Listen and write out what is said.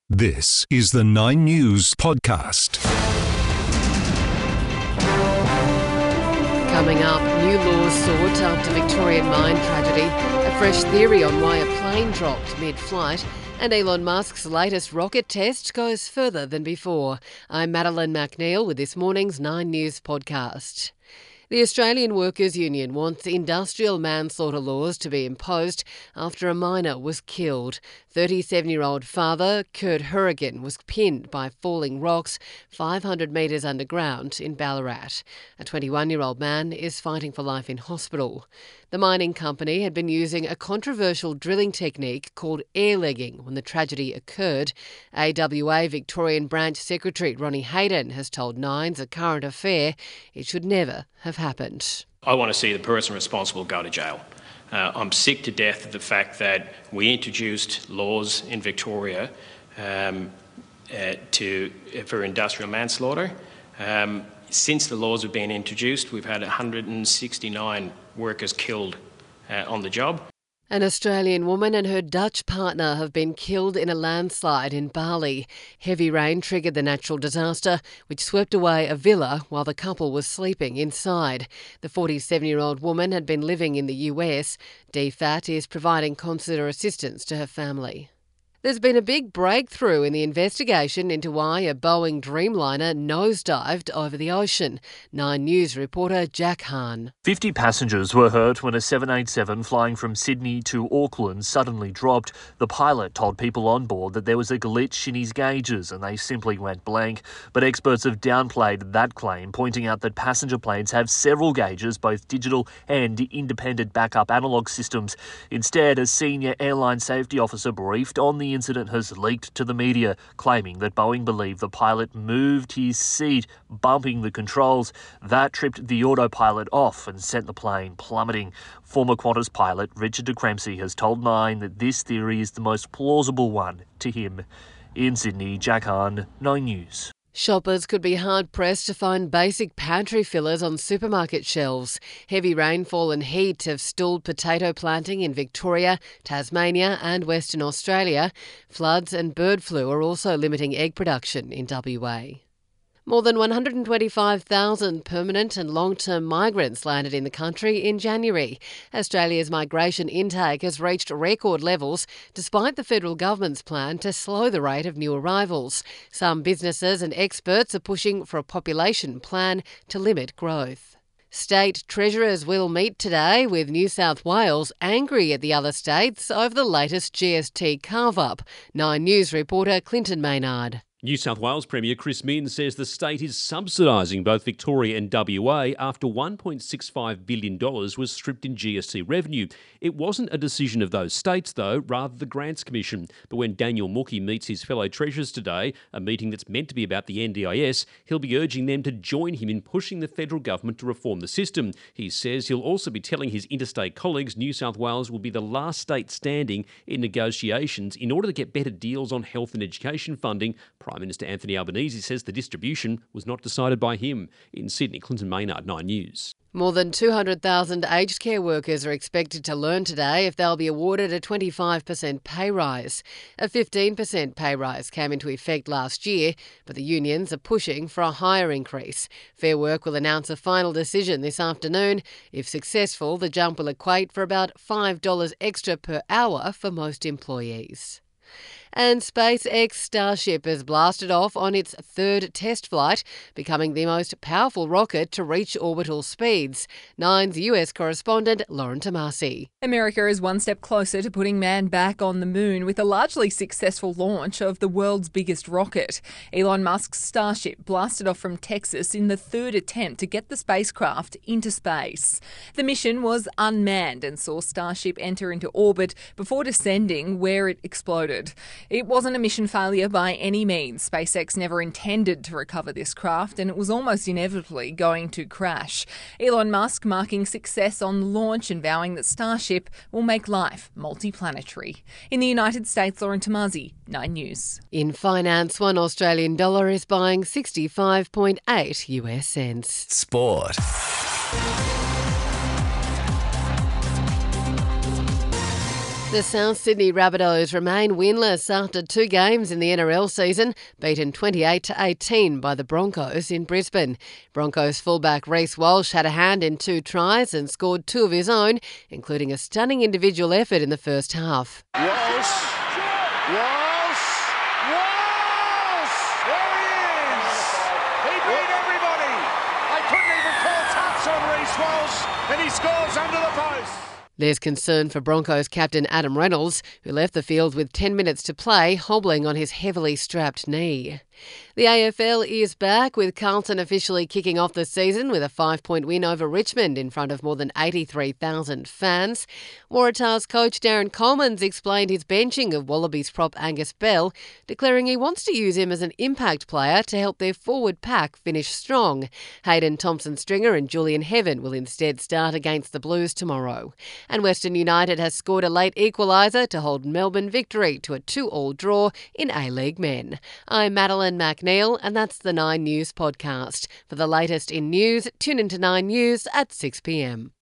This is the 9 News podcast. Coming up, new laws sought after Victorian mine tragedy, a fresh theory on why a plane dropped mid-flight, and Elon Musk's latest rocket test goes further than before. I'm Madeline McNeil with this morning's 9 News podcast. The Australian Workers' Union wants industrial manslaughter laws to be imposed after a miner was killed. 37-year-old father Kurt Hurrigan was pinned by falling rocks 500 metres underground in Ballarat. A 21-year-old man is fighting for life in hospital. The mining company had been using a controversial drilling technique called air-legging when the tragedy occurred. AWA Victorian Branch Secretary Ronnie Hayden has told Nine's A Current Affair it should never have happened. I want to see the person responsible go to jail. I'm sick to death of the fact that we introduced laws in Victoria for industrial manslaughter. Since the laws have been introduced, we've had 169 workers killed on the job. An Australian woman and her Dutch partner have been killed in a landslide in Bali. Heavy rain triggered the natural disaster, which swept away a villa while the couple was sleeping inside. The 47-year-old woman had been living in the US. DFAT is providing consular assistance to her family. There's been a big breakthrough in the investigation into why a Boeing Dreamliner nosedived over the ocean. 9 News reporter Jack Hahn. 50 passengers were hurt when a 787 flying from Sydney to Auckland suddenly dropped. The pilot told people on board that there was a glitch in his gauges and they simply went blank. But experts have downplayed that claim, pointing out that passenger planes have several gauges, both digital and independent backup analogue systems. Instead, a senior airline safety officer briefed on the incident has leaked to the media, claiming that Boeing believed the pilot moved his seat, bumping the controls. That tripped the autopilot off and sent the plane plummeting. Former Qantas pilot Richard de Crempsey has told Nine that this theory is the most plausible one to him. In Sydney, Jack Hahn, 9 News. Shoppers could be hard-pressed to find basic pantry fillers on supermarket shelves. Heavy rainfall and heat have stalled potato planting in Victoria, Tasmania and Western Australia. Floods and bird flu are also limiting egg production in WA. More than 125,000 permanent and long-term migrants landed in the country in January. Australia's migration intake has reached record levels despite the federal government's plan to slow the rate of new arrivals. Some businesses and experts are pushing for a population plan to limit growth. State treasurers will meet today with New South Wales angry at the other states over the latest GST carve-up. 9 News reporter Clinton Maynard. New South Wales Premier Chris Minns says the state is subsidising both Victoria and WA after $1.65 billion was stripped in GST revenue. It wasn't a decision of those states, though, rather the Grants Commission. But when Daniel Mookie meets his fellow treasurers today, a meeting that's meant to be about the NDIS, he'll be urging them to join him in pushing the federal government to reform the system. He says he'll also be telling his interstate colleagues New South Wales will be the last state standing in negotiations in order to get better deals on health and education funding. Prime Minister Anthony Albanese says the distribution was not decided by him. In Sydney, Clinton Maynard, 9 News. More than 200,000 aged care workers are expected to learn today if they'll be awarded a 25% pay rise. A 15% pay rise came into effect last year, but the unions are pushing for a higher increase. Fair Work will announce a final decision this afternoon. If successful, the jump will equate for about $5 extra per hour for most employees. And SpaceX Starship has blasted off on its third test flight, becoming the most powerful rocket to reach orbital speeds. Nine's US correspondent Lauren Tomasi. America is one step closer to putting man back on the moon with a largely successful launch of the world's biggest rocket. Elon Musk's Starship blasted off from Texas in the third attempt to get the spacecraft into space. The mission was unmanned and saw Starship enter into orbit before descending where it exploded. It wasn't a mission failure by any means. SpaceX never intended to recover this craft and it was almost inevitably going to crash. Elon Musk marking success on the launch and vowing that Starship will make life multiplanetary. In the United States, Lauren Tomasi, 9 News. In finance, $1 Australian dollar is buying 65.8 US cents. Sport. The South Sydney Rabbitohs remain winless after 2 games in the NRL season, beaten 28-18 by the Broncos in Brisbane. Broncos fullback Reece Walsh had a hand in 2 tries and scored 2 of his own, including a stunning individual effort in the first half. Walsh! There he is! He beat everybody! I couldn't even call touch on Reece Walsh, and he scores under the post! There's concern for Broncos captain Adam Reynolds, who left the field with 10 minutes to play, hobbling on his heavily strapped knee. The AFL is back, with Carlton officially kicking off the season with a 5-point win over Richmond in front of more than 83,000 fans. Waratahs coach Darren Coleman's explained his benching of Wallabies prop Angus Bell, declaring he wants to use him as an impact player to help their forward pack finish strong. Hayden Thompson-Stringer and Julian Heaven will instead start against the Blues tomorrow. And Western United has scored a late equaliser to hold Melbourne victory to a 2-2 draw in A-League men. I'm Madeline McNeil, and that's the 9 News podcast. For the latest in news, tune into 9 News at 6 p.m.